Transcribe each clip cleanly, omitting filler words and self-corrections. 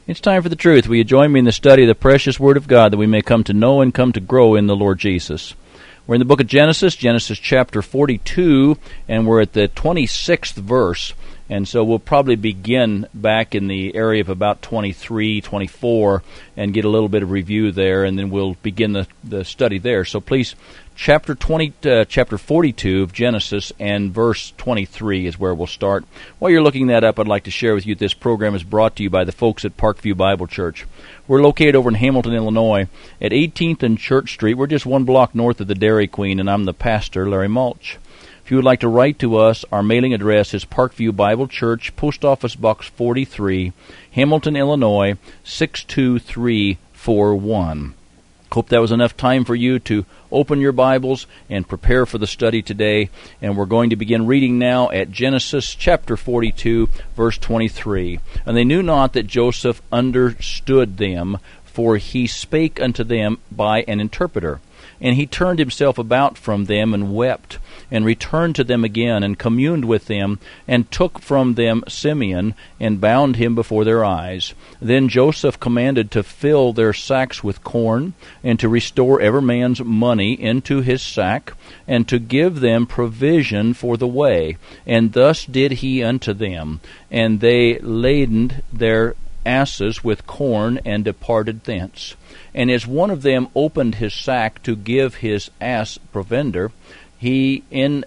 It's time for the truth. Will you join me in the study of the precious Word of God that we may come to know and come to grow in the Lord Jesus? We're in the book of Genesis, Genesis chapter 42, and we're at the 26th verse. And so we'll probably begin back in the area of about 23, 24, and get a little bit of review there, and then we'll begin the study there. So please, chapter 42 of Genesis and verse 23 is where we'll start. While you're looking that up, I'd like to share with you this program is brought to you by the folks at Parkview Bible Church. We're located over in Hamilton, Illinois, at 18th and Church Street. We're just one block north of the Dairy Queen, and I'm the pastor, Larry Mulch. If you would like to write to us, our mailing address is Parkview Bible Church, Post Office Box 43, Hamilton, Illinois, 62341. Hope that was enough time for you to open your Bibles and prepare for the study today. And we're going to begin reading now at Genesis chapter 42, verse 23. And they knew not that Joseph understood them, for he spake unto them by an interpreter. And he turned himself about from them and wept, and returned to them again, and communed with them, and took from them Simeon, and bound him before their eyes. Then Joseph commanded to fill their sacks with corn, and to restore every man's money into his sack, and to give them provision for the way. And thus did he unto them. And they laden their asses with corn, and departed thence. And as one of them opened his sack to give his ass provender, he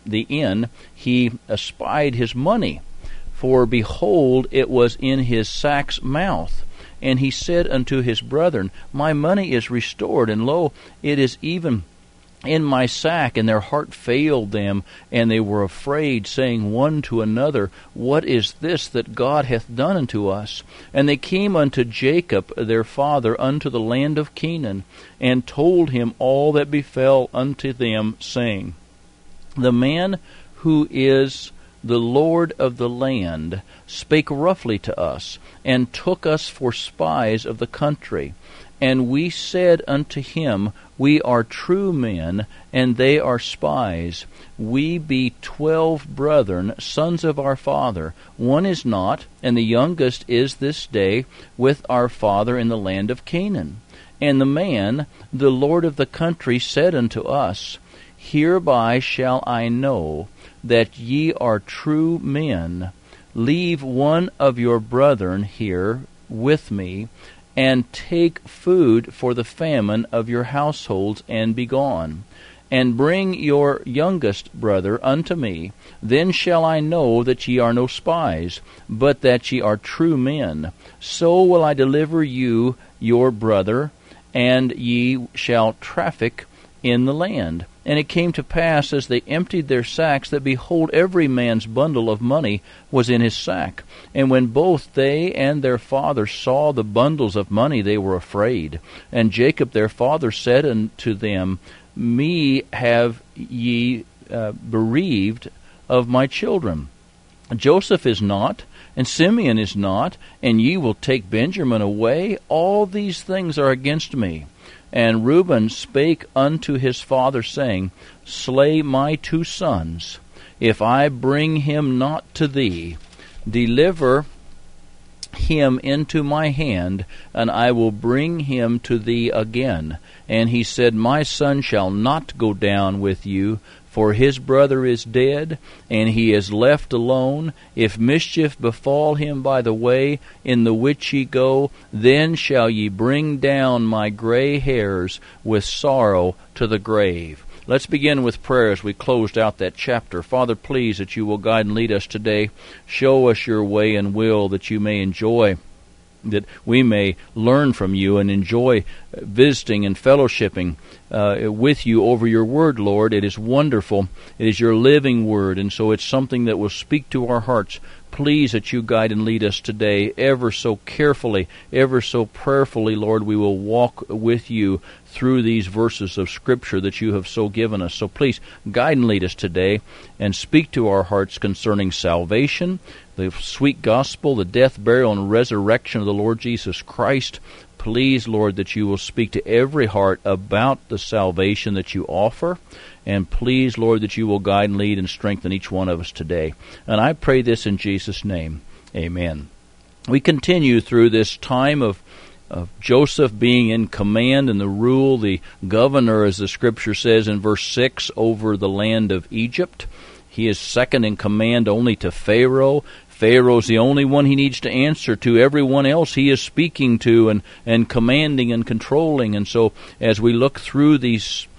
espied his money, for behold, it was in his sack's mouth. And he said unto his brethren, My money is restored, and lo, it is even in my sack. And their heart failed them, and they were afraid, saying one to another, What is this that God hath done unto us? And they came unto Jacob their father unto the land of Canaan, and told him all that befell unto them, saying, The man who is the Lord of the land spake roughly to us, and took us for spies of the country. And we said unto him, We are true men, and they are spies. We be 12 brethren, sons of our father. One is not, and the youngest is this day with our father in the land of Canaan. And the man, the Lord of the country, said unto us, Hereby shall I know that ye are true men. Leave one of your brethren here with me, and take food for the famine of your households, and be gone. And bring your youngest brother unto me. Then shall I know that ye are no spies, but that ye are true men. So will I deliver you your brother, and ye shall traffic in the land. And it came to pass, as they emptied their sacks, that behold, every man's bundle of money was in his sack. And when both they and their father saw the bundles of money, they were afraid. And Jacob their father said unto them, Me have ye bereaved of my children. Joseph is not, and Simeon is not, and ye will take Benjamin away. All these things are against me. And Reuben spake unto his father, saying, Slay my 2 sons, if I bring him not to thee. Deliver him into my hand, and I will bring him to thee again. And he said, My son shall not go down with you, for his brother is dead, and he is left alone. If mischief befall him by the way in the which ye go, then shall ye bring down my gray hairs with sorrow to the grave. Let's begin with prayer as we closed out that chapter. Father, please that you will guide and lead us today. Show us your way and will, that you may enjoy, that we may learn from you and enjoy visiting and fellowshipping with you over your word, Lord. It is wonderful. It is your living word, and so it's something that will speak to our hearts. Please that you guide and lead us today ever so carefully, ever so prayerfully, Lord. We will walk with you through these verses of Scripture that you have so given us. So please guide and lead us today, and speak to our hearts concerning salvation, the sweet gospel, the death, burial, and resurrection of the Lord Jesus Christ. Please, Lord, that you will speak to every heart about the salvation that you offer. And please, Lord, that you will guide and lead and strengthen each one of us today. And I pray this in Jesus' name. Amen. we continue through this time of Joseph being in command and the rule, the governor, as the Scripture says in verse 6, over the land of Egypt. He is second in command only to Pharaoh. Pharaoh's the only one he needs to answer to. Everyone else he is speaking to and commanding and controlling. And so as we look through these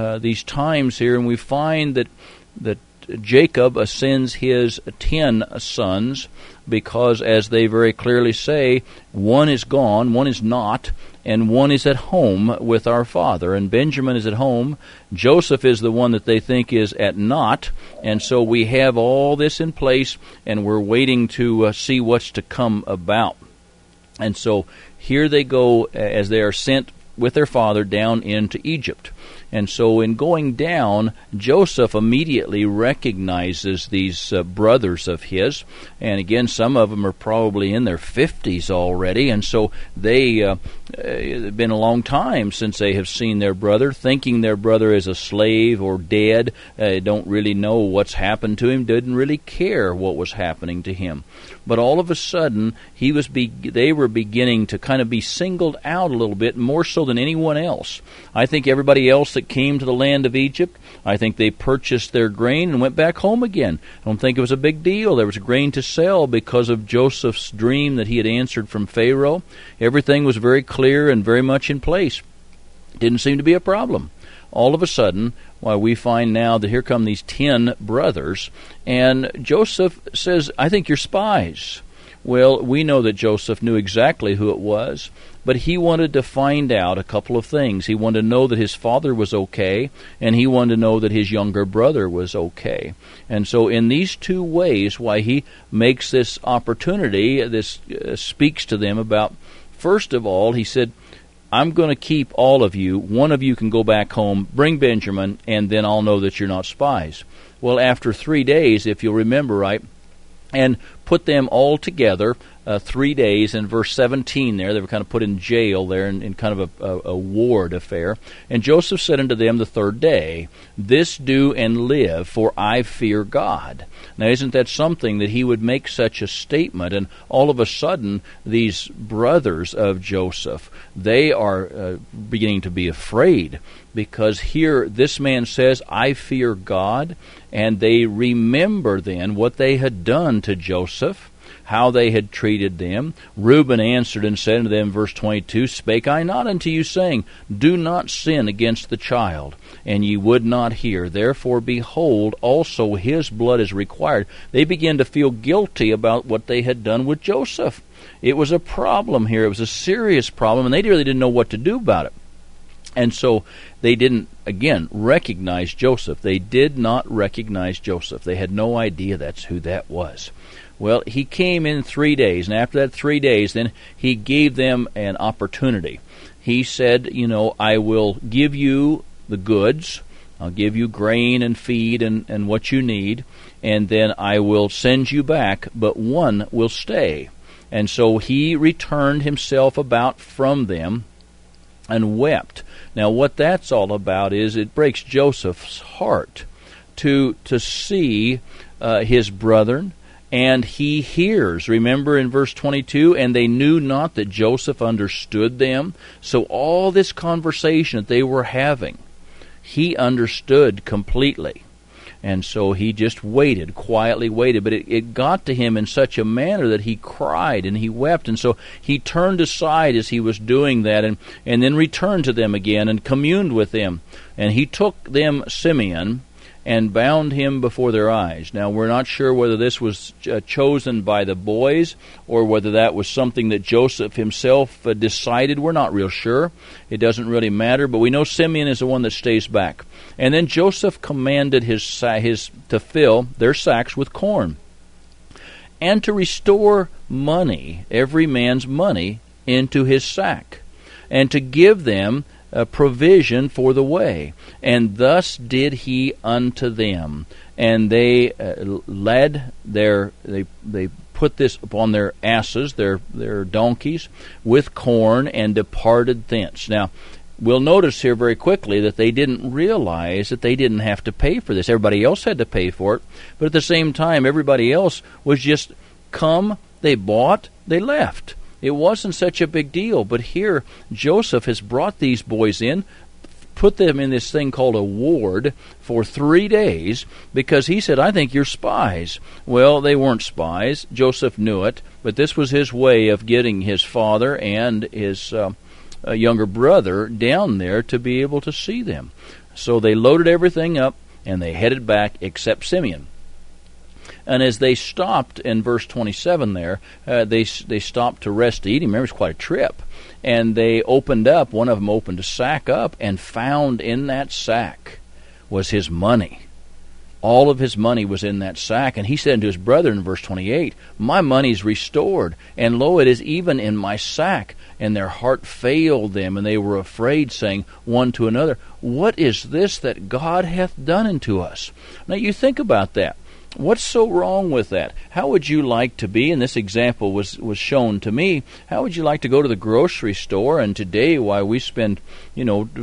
times here, and we find that Jacob ascends his 10 sons, because, as they very clearly say, one is gone, one is not, and one is at home with our father. And Benjamin is at home. Joseph is the one that they think is at naught. And so we have all this in place, and we're waiting to see what's to come about. And so here they go as they are sent with their father down into Egypt. And so in going down, Joseph immediately recognizes these brothers of his. And again, some of them are probably in their 50s already. And so it's been a long time since they have seen their brother, thinking their brother is a slave or dead. Don't really know what's happened to him, didn't really care what was happening to him. But all of a sudden, they were beginning to kind of be singled out a little bit, more so than anyone else. I think everybody else that came to the land of Egypt, I think they purchased their grain and went back home again. I don't think it was a big deal. There was grain to sell because of Joseph's dream that he had answered from Pharaoh. Everything was very clear and very much in place. It didn't seem to be a problem. All of a sudden, we find now that here come these 10 brothers, and Joseph says, I think you're spies. Well, we know that Joseph knew exactly who it was, but he wanted to find out a couple of things. He wanted to know that his father was okay, and he wanted to know that his younger brother was okay. And so in these two ways, why he makes this opportunity, this speaks to them about, first of all, he said, I'm going to keep all of you. One of you can go back home, bring Benjamin, and then I'll know that you're not spies. Well, after 3 days, if you'll remember right, and put them all together, 3 days, in verse 17 there, they were kind of put in jail there in kind of a ward affair. And Joseph said unto them the third day, This do and live, for I fear God. Now, isn't that something that he would make such a statement, and all of a sudden, these brothers of Joseph, they are beginning to be afraid, because here this man says, I fear God, and they remember then what they had done to Joseph, how they had treated them. Reuben answered and said unto them, verse 22, Spake I not unto you, saying, Do not sin against the child, and ye would not hear. Therefore, behold, also his blood is required. They began to feel guilty about what they had done with Joseph. It was a problem here. It was a serious problem, and they really didn't know what to do about it. And so they didn't, again, recognize Joseph. They did not recognize Joseph. They had no idea that's who that was. Well, he came in 3 days, and after that 3 days, then he gave them an opportunity. He said, I will give you the goods, I'll give you grain and feed and what you need, and then I will send you back, but one will stay. And so he returned himself about from them and wept. Now, what that's all about is it breaks Joseph's heart to see his brethren, and he hears. Remember in verse 22, and they knew not that Joseph understood them. So all this conversation that they were having, he understood completely. And so he just waited, quietly waited. But it got to him in such a manner that he cried and he wept. And so he turned aside as he was doing that, and then returned to them again and communed with them. And he took them Simeon and bound him before their eyes. Now, we're not sure whether this was chosen by the boys or whether that was something that Joseph himself decided. We're not real sure. It doesn't really matter, but we know Simeon is the one that stays back. And then Joseph commanded his to fill their sacks with corn, and to restore money, every man's money, into his sack, and to give them a provision for the way. And thus did he unto them. And they they put this upon their asses, their donkeys, with corn, and departed thence. Now, we'll notice here very quickly that they didn't realize that they didn't have to pay for this. Everybody else had to pay for it, but at the same time, everybody else was just come, they bought, they left. It wasn't such a big deal. But here, Joseph has brought these boys in, put them in this thing called a ward for 3 days, because he said, I think you're spies. Well, they weren't spies. Joseph knew it, but this was his way of getting his father and his younger brother down there to be able to see them. So they loaded everything up, and they headed back, except Simeon. And as they stopped in verse 27 there, they stopped to rest to eat. Remember, it's quite a trip. And they opened up, one of them opened a sack up, and found in that sack was his money. All of his money was in that sack. And he said unto his brother in verse 28, My money's restored, and lo, it is even in my sack. And their heart failed them, and they were afraid, saying one to another, What is this that God hath done unto us? Now you think about that. What's so wrong with that? How would you like to be, and this example was shown to me, how would you like to go to the grocery store, and today, why we spend, $50,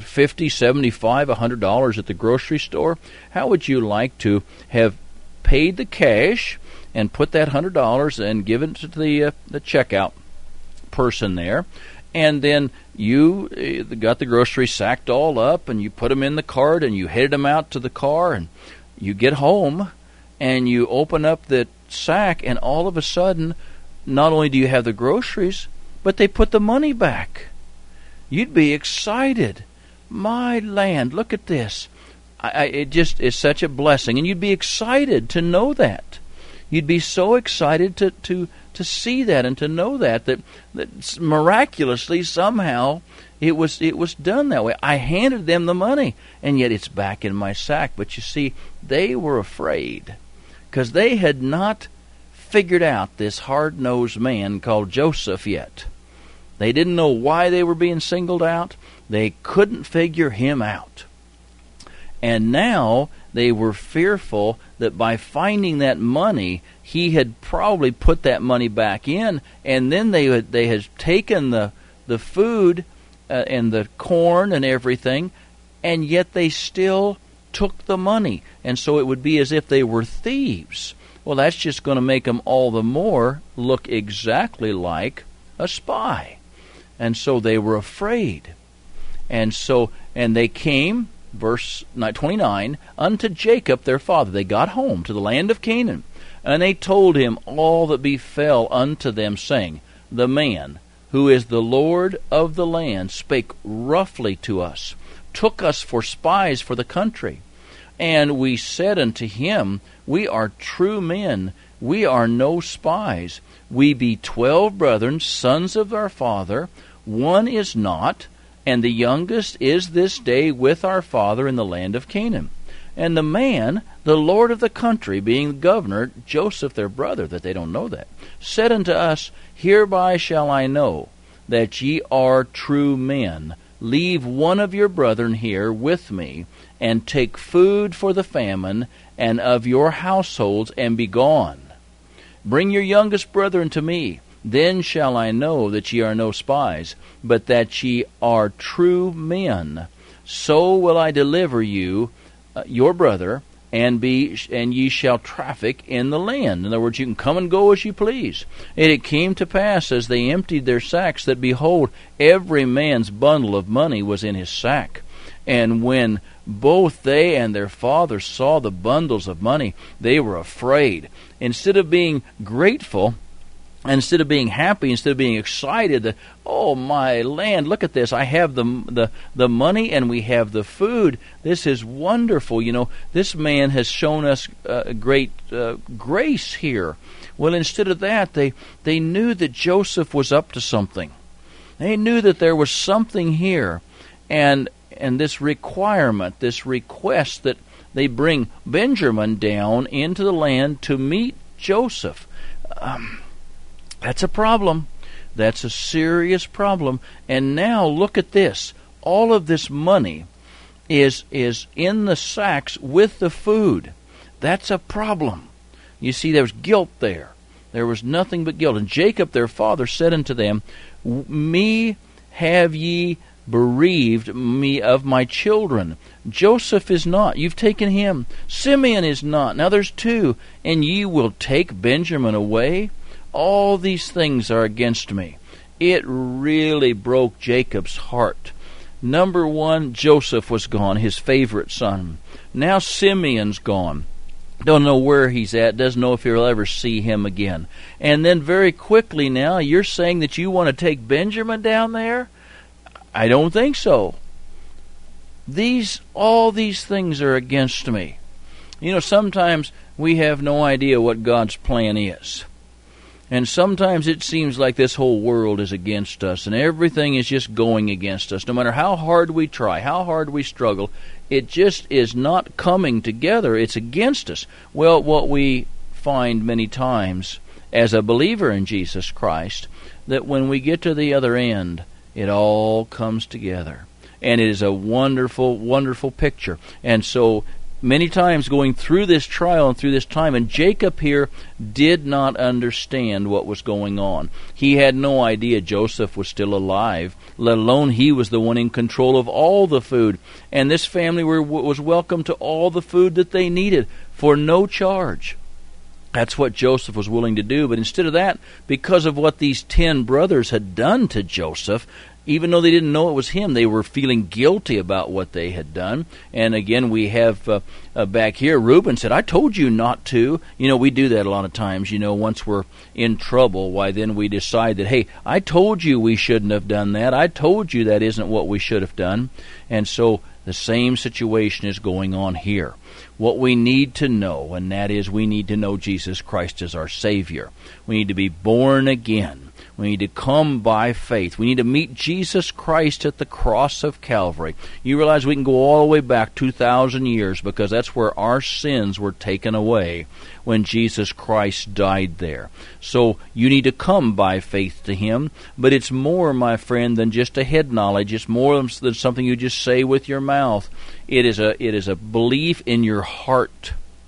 $75, $100 at the grocery store, how would you like to have paid the cash and put that $100 and given it to the checkout person there, and then you got the groceries sacked all up, and you put them in the cart, and you headed them out to the car, and you get home, and you open up the sack, and all of a sudden, not only do you have the groceries, but they put the money back. You'd be excited. My land, look at this. It just is such a blessing, and you'd be excited to know that. You'd be so excited to see that and to know that miraculously somehow it was done that way. I handed them the money, and yet it's back in my sack. But you see, they were afraid, because they had not figured out this hard-nosed man called Joseph yet. They didn't know why they were being singled out. They couldn't figure him out. And now they were fearful that by finding that money, he had probably put that money back in, and then they had taken the food and the corn and everything, and yet they still took the money. And so it would be as if they were thieves. Well, that's just going to make them all the more look exactly like a spy. And so they were afraid. And they came, verse 29, unto Jacob their father. They got home to the land of Canaan, and they told him all that befell unto them, saying, The man who is the Lord of the land spake roughly to us, took us for spies for the country. And we said unto him, We are true men, we are no spies. We be 12 brethren, sons of our father. One is not, and the youngest is this day with our father in the land of Canaan. And the man, the lord of the country, being the governor, Joseph their brother, that they don't know that, said unto us, Hereby shall I know that ye are true men. Leave one of your brethren here with me, and take food for the famine, and of your households, and be gone. Bring your youngest brethren to me. Then shall I know that ye are no spies, but that ye are true men. So will I deliver you, your brother, and ye shall traffic in the land. In other words, you can come and go as you please. And it came to pass, as they emptied their sacks, that behold, every man's bundle of money was in his sack. And when both they and their father saw the bundles of money, they were afraid. Instead of being grateful, and instead of being happy, instead of being excited that, oh, my land, look at this, I have the money and we have the food. This is wonderful. This man has shown us great grace here. Well, instead of that, they knew that Joseph was up to something. They knew that there was something here. And this requirement, this request that they bring Benjamin down into the land to meet Joseph, that's a problem. That's a serious problem. And now look at this. All of this money is in the sacks with the food. That's a problem. You see, there was guilt there. There was nothing but guilt. And Jacob their father said unto them, Me have ye bereaved me of my children. Joseph is not. You've taken him. Simeon is not. Now there's 2. And ye will take Benjamin away. All these things are against me. It really broke Jacob's heart. Number one, Joseph was gone, his favorite son. Now Simeon's gone. Don't know where he's at, doesn't know if he'll ever see him again. And then very quickly now, you're saying that you want to take Benjamin down there? I don't think so. All these things are against me. You know, sometimes we have no idea what God's plan is. And sometimes it seems like this whole world is against us, and everything is just going against us. No matter how hard we try, how hard we struggle, it just is not coming together. It's against us. Well, what we find many times as a believer in Jesus Christ, that when we get to the other end, it all comes together. And it is a wonderful, wonderful picture. And so many times going through this trial and through this time, and Jacob here did not understand what was going on. He had no idea Joseph was still alive, let alone he was the one in control of all the food. And this family was welcome to all the food that they needed for no charge. That's what Joseph was willing to do. But instead of that, because of what these 10 brothers had done to Joseph, even though they didn't know it was him, they were feeling guilty about what they had done. And again, we have back here, Reuben said, I told you not to. You know, we do that a lot of times. You know, once we're in trouble, why then we decide that, hey, I told you we shouldn't have done that. I told you that isn't what we should have done. And so the same situation is going on here. What we need to know, and that is we need to know Jesus Christ as our Savior. We need to be born again. We need to come by faith. We need to meet Jesus Christ at the cross of Calvary. You realize we can go all the way back 2,000 years because that's where our sins were taken away when Jesus Christ died there. So you need to come by faith to Him, but it's more, my friend, than just a head knowledge. It's more than something you just say with your mouth. It is a belief in your heart.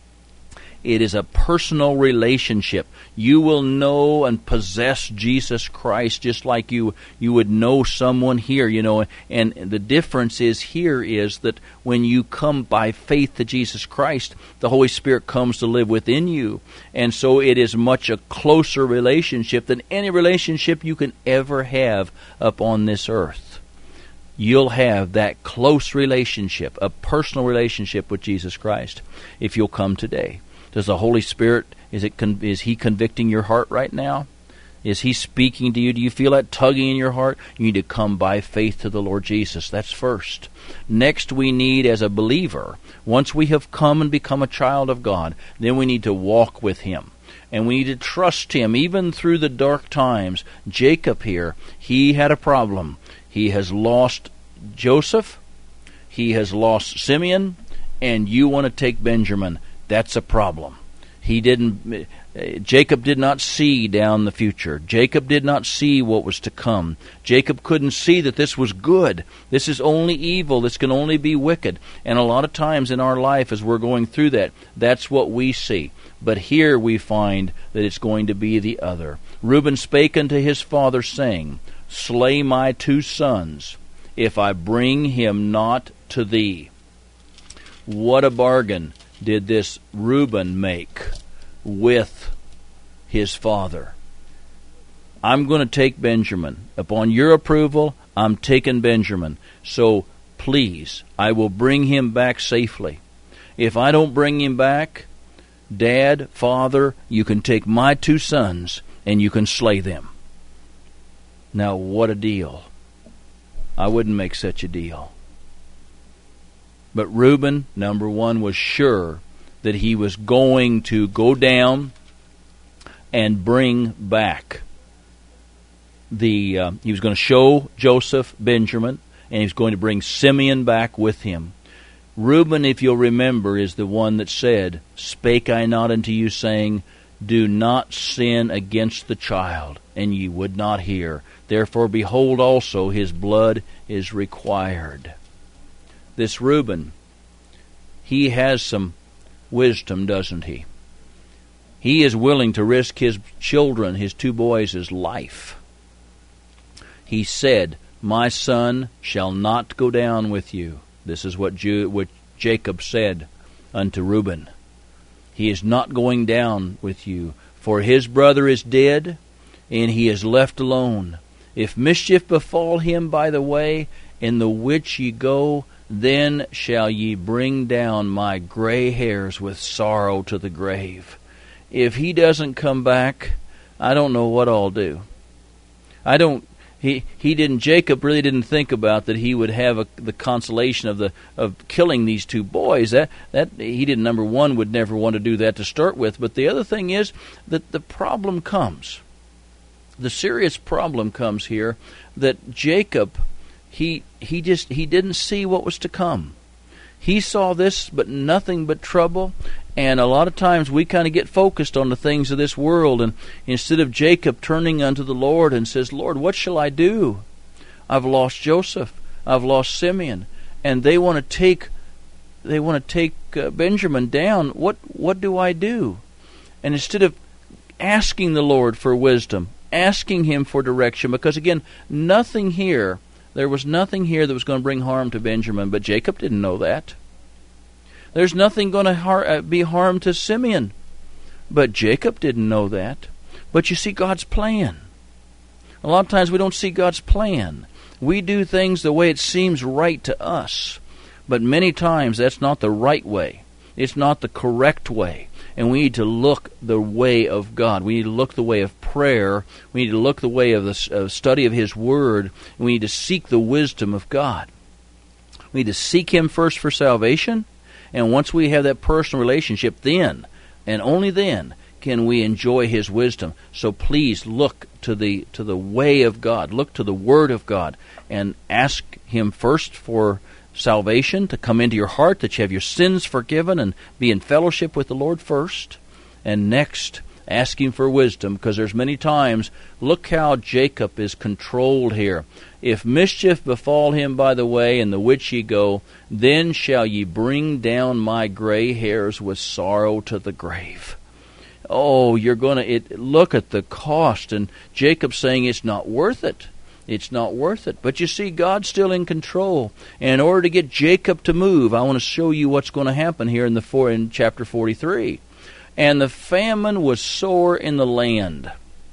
It is a personal relationship. You will know and possess Jesus Christ just like you would know someone here, you know. And the difference is here is that when you come by faith to Jesus Christ, the Holy Spirit comes to live within you. And so it is much a closer relationship than any relationship you can ever have upon this earth. You'll have that close relationship, a personal relationship with Jesus Christ, if you'll come today. Does the Holy Spirit, is He convicting your heart right now? Is He speaking to you? Do you feel that tugging in your heart? You need to come by faith to the Lord Jesus. That's first. Next, we need, as a believer, once we have come and become a child of God, then we need to walk with Him. And we need to trust Him, even through the dark times. Jacob here, he had a problem. He has lost Joseph. He has lost Simeon. And you want to take Benjamin. That's a problem. Jacob did not see down the future. Jacob did not see what was to come. Jacob couldn't see that this was good. This is only evil. This can only be wicked. And a lot of times in our life as we're going through that, that's what we see. But here we find that it's going to be the other. Reuben spake unto his father, saying, Slay my 2 sons, if I bring him not to thee. What a bargain did this Reuben make with his father. I'm going to take Benjamin. Upon your approval, I'm taking Benjamin. So please, I will bring him back safely. If I don't bring him back, Dad, Father, you can take my 2 sons and you can slay them. Now, what a deal. I wouldn't make such a deal. But Reuben, number one, was sure that he was going to go down and bring back he was going to show Joseph Benjamin, and he was going to bring Simeon back with him. Reuben, if you'll remember, is the one that said, Spake I not unto you, saying, Do not sin against the child, and ye would not hear. Therefore, behold also, his blood is required. This Reuben, he has some wisdom, doesn't he? He is willing to risk his children, his 2 boys' life. He said, My son shall not go down with you. This is what Jacob said unto Reuben. He is not going down with you, For his brother is dead, and he is left alone. If mischief befall him by the way, in the which ye go, then shall ye bring down my gray hairs with sorrow to the grave. If he doesn't come back, I don't know what I'll do. Jacob really didn't think about that he would have the consolation of killing these two boys. That he didn't, number one, would never want to do that to start with. But the other thing is that the problem comes. The serious problem comes here that Jacob, he didn't see what was to come. He saw this, but nothing but trouble. And a lot of times we kind of get focused on the things of this world, and instead of Jacob turning unto the Lord and says, Lord, what shall I do? I've lost Joseph, I've lost Simeon, and they want to take Benjamin down. What do I do? And instead of asking the Lord for wisdom, asking Him for direction, because again, there was nothing here that was going to bring harm to Benjamin, but Jacob didn't know that. There's nothing going to be harm to Simeon, but Jacob didn't know that. But you see God's plan. A lot of times we don't see God's plan. We do things the way it seems right to us, but many times that's not the right way. It's not the correct way. And we need to look the way of God. We need to look the way of prayer. We need to look the way of the study of His Word. And we need to seek the wisdom of God. We need to seek Him first for salvation. And once we have that personal relationship, then, and only then, can we enjoy His wisdom. So please look to the way of God. Look to the Word of God. And ask Him first for salvation to come into your heart, that you have your sins forgiven and be in fellowship with the Lord first. And next, ask Him for wisdom, because there's many times, look how Jacob is controlled here. If mischief befall him by the way, in the which ye go, then shall ye bring down my gray hairs with sorrow to the grave. Oh, you're going to look at the cost, and Jacob's saying it's not worth it. It's not worth it. But you see, God's still in control. And in order to get Jacob to move, I want to show you what's going to happen here in chapter 43. And the famine was sore in the land.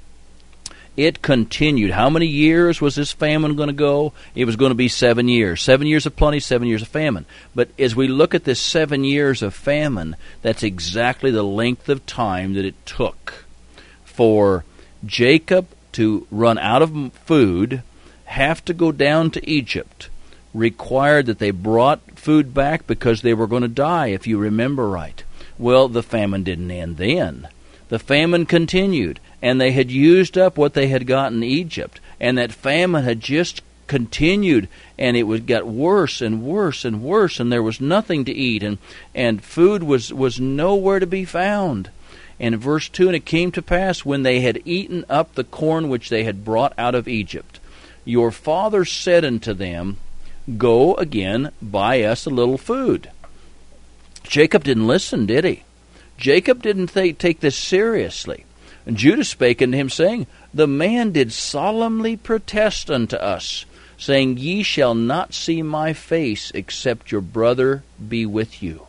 It continued. How many years was this famine going to go? It was going to be 7 years. 7 years of plenty, 7 years of famine. But as we look at this 7 years of famine, that's exactly the length of time that it took for Jacob to run out of food, have to go down to Egypt, required that they brought food back because they were going to die, if you remember right. Well, the famine didn't end then. The famine continued, and they had used up what they had got in Egypt, and that famine had just continued, and it got worse and worse and worse, and there was nothing to eat, and food was nowhere to be found. And in verse 2, and it came to pass, when they had eaten up the corn which they had brought out of Egypt, your father said unto them, Go again, buy us a little food. Jacob didn't listen, did he? Jacob didn't take this seriously. And Judah spake unto him, saying, The man did solemnly protest unto us, saying, Ye shall not see my face, except your brother be with you.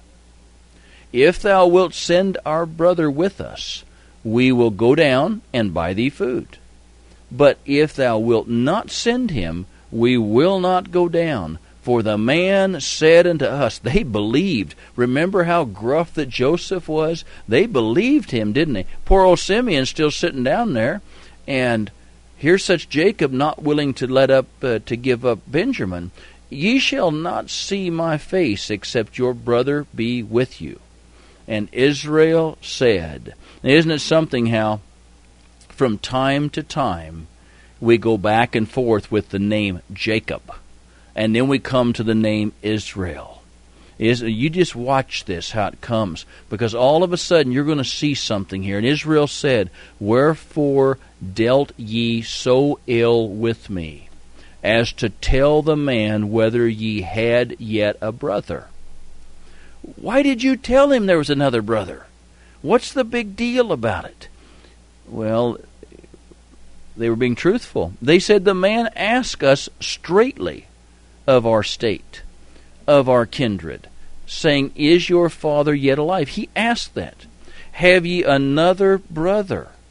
If thou wilt send our brother with us, we will go down and buy thee food. But if thou wilt not send him, we will not go down. For the man said unto us, they believed. Remember how gruff that Joseph was? They believed him, didn't they? Poor old Simeon still sitting down there. And here's such Jacob not willing to give up Benjamin. Ye shall not see my face, except your brother be with you. And Israel said, isn't it something how from time to time we go back and forth with the name Jacob, and then we come to the name Israel. You just watch this, how it comes, because all of a sudden you're going to see something here. And Israel said, Wherefore dealt ye so ill with me, as to tell the man whether ye had yet a brother? Why did you tell him there was another brother? What's the big deal about it? Well, they were being truthful. They said, the man asked us straightly of our state, of our kindred, saying, Is your father yet alive? He asked that. Have ye another brother?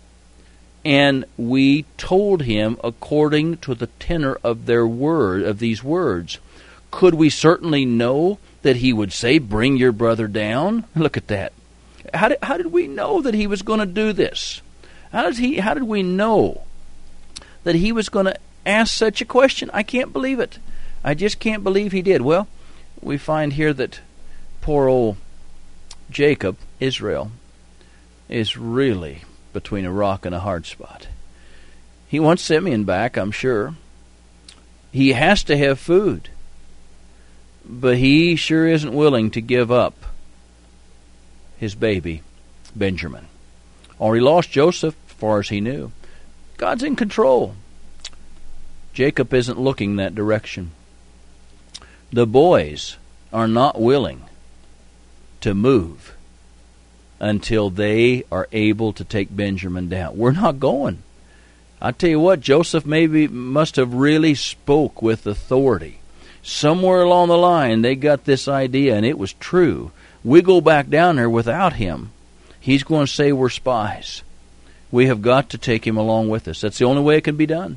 And we told him according to the tenor of their word, of these words. Could we certainly know that he would say, bring your brother down? Look at that. How did we know that he was going to do this? How did we know that he was going to ask such a question? I can't believe it. I just can't believe he did. Well, we find here that poor old Jacob, Israel, is really between a rock and a hard spot. He wants Simeon back, I'm sure. He has to have food. But he sure isn't willing to give up his baby, Benjamin. Already lost Joseph, as far as he knew. God's in control. Jacob isn't looking that direction. The boys are not willing to move until they are able to take Benjamin down. We're not going. I tell you what, Joseph must have really spoke with authority. Somewhere along the line, they got this idea, and it was true. We go back down there without him. He's going to say we're spies. We have got to take him along with us. That's the only way it can be done.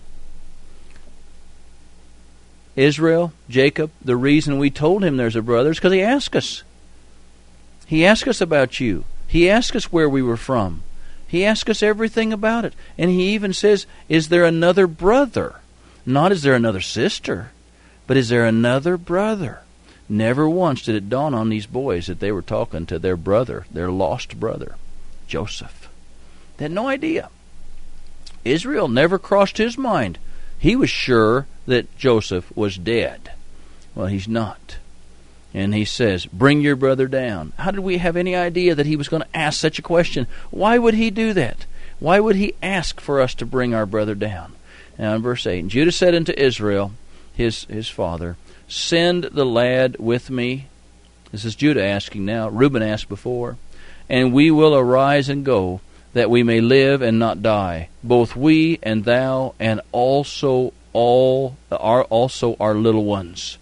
Israel, Jacob, the reason we told him there's a brother is because he asked us. He asked us about you. He asked us where we were from. He asked us everything about it. And he even says, is there another brother? Not is there another sister, but is there another brother? Never once did it dawn on these boys that they were talking to their brother, their lost brother, Joseph. They had no idea. Israel never crossed his mind. He was sure that Joseph was dead. Well, he's not. And he says, bring your brother down. How did we have any idea that he was going to ask such a question? Why would he do that? Why would he ask for us to bring our brother down? Now in verse 8, Judah said unto Israel, his father, send the lad with me. This is Judah asking now. Reuben asked before. And we will arise and go, that we may live and not die, both we and thou, and also our little ones.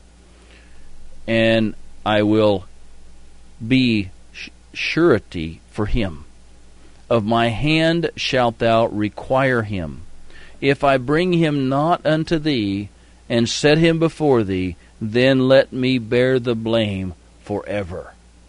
And I will be surety for him. Of my hand shalt thou require him. If I bring him not unto thee, and set him before thee, then let me bear the blame forever.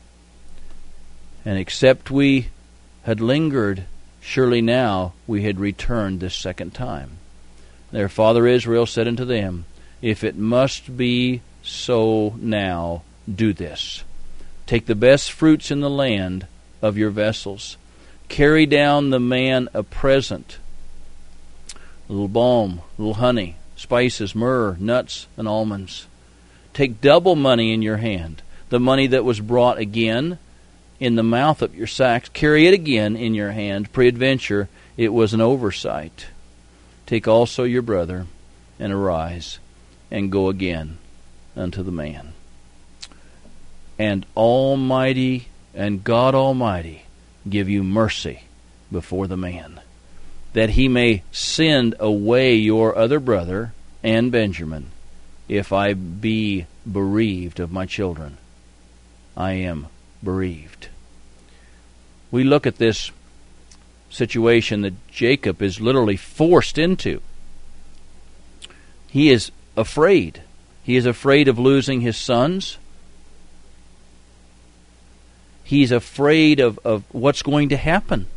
And except we had lingered, surely now we had returned this second time. Their father Israel said unto them, if it must be so now, do this. Take the best fruits in the land of your vessels. Carry down the man a present, a little balm, a little honey, spices, myrrh, nuts, and almonds. Take double money in your hand, the money that was brought again in the mouth of your sacks. Carry it again in your hand. Peradventure, it was an oversight. Take also your brother, and arise, and go again unto the man. And Almighty and God Almighty give you mercy before the man, that he may send away your other brother and Benjamin, if I be bereaved of my children. I am bereaved. We look at this situation that Jacob is literally forced into. He is afraid. He is afraid of losing his sons. He's afraid of what's going to happen.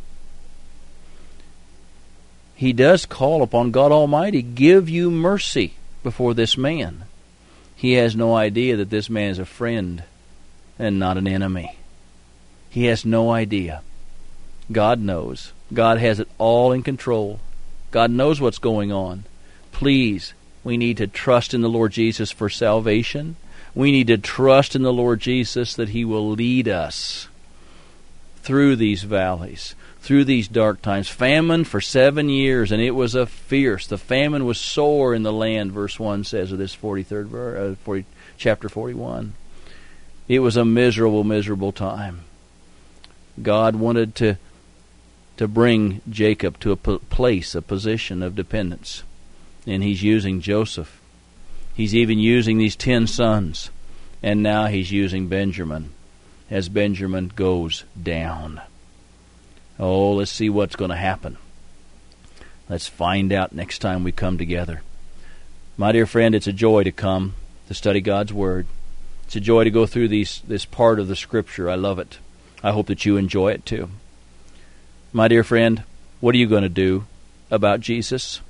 He does call upon God Almighty, give you mercy before this man. He has no idea that this man is a friend and not an enemy. He has no idea. God knows. God has it all in control. God knows what's going on. Please, we need to trust in the Lord Jesus for salvation. We need to trust in the Lord Jesus that He will lead us through these valleys, through these dark times. Famine for 7 years, and it was a fierce. The famine was sore in the land, verse 1 says of this 43rd verse, chapter 41. It was a miserable, miserable time. God wanted to bring Jacob to a place, a position of dependence. And He's using Joseph. He's even using these 10 sons. And now He's using Benjamin as Benjamin goes down. Oh, let's see what's going to happen. Let's find out next time we come together. My dear friend, it's a joy to come to study God's Word. It's a joy to go through this part of the Scripture. I love it. I hope that you enjoy it too. My dear friend, what are you going to do about Jesus?